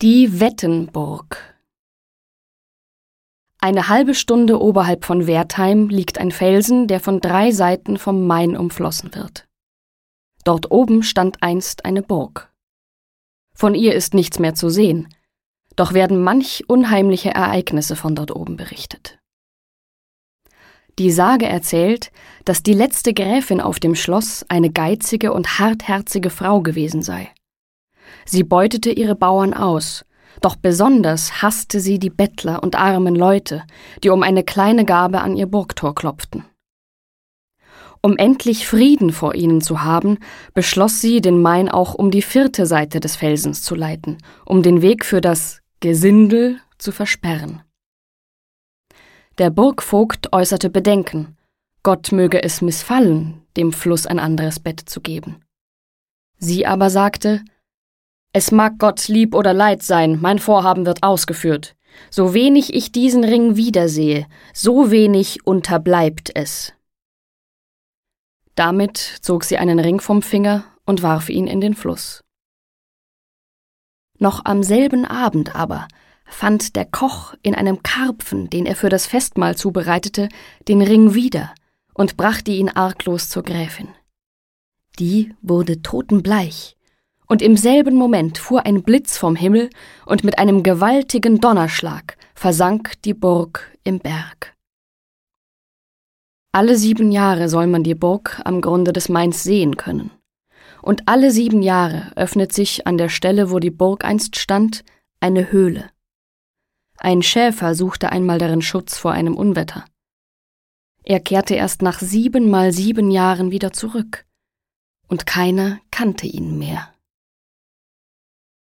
Die Wettenburg. Eine halbe Stunde oberhalb von Wertheim liegt ein Felsen, der von 3 Seiten vom Main umflossen wird. Dort oben stand einst eine Burg. Von ihr ist nichts mehr zu sehen, doch werden manch unheimliche Ereignisse von dort oben berichtet. Die Sage erzählt, dass die letzte Gräfin auf dem Schloss eine geizige und hartherzige Frau gewesen sei. Sie beutete ihre Bauern aus, doch besonders hasste sie die Bettler und armen Leute, die um eine kleine Gabe an ihr Burgtor klopften. Um endlich Frieden vor ihnen zu haben, beschloss sie, den Main auch um die 4. Seite des Felsens zu leiten, um den Weg für das Gesindel zu versperren. Der Burgvogt äußerte Bedenken, Gott möge es missfallen, dem Fluss ein anderes Bett zu geben. Sie aber sagte: Es mag Gott lieb oder leid sein, mein Vorhaben wird ausgeführt. So wenig ich diesen Ring wiedersehe, so wenig unterbleibt es. Damit zog sie einen Ring vom Finger und warf ihn in den Fluss. Noch am selben Abend aber fand der Koch in einem Karpfen, den er für das Festmahl zubereitete, den Ring wieder und brachte ihn arglos zur Gräfin. Die wurde totenbleich, und im selben Moment fuhr ein Blitz vom Himmel, und mit einem gewaltigen Donnerschlag versank die Burg im Berg. Alle 7 Jahre soll man die Burg am Grunde des Mains sehen können. Und alle 7 Jahre öffnet sich an der Stelle, wo die Burg einst stand, eine Höhle. Ein Schäfer suchte einmal darin Schutz vor einem Unwetter. Er kehrte erst nach 7 mal 7 Jahren wieder zurück, und keiner kannte ihn mehr.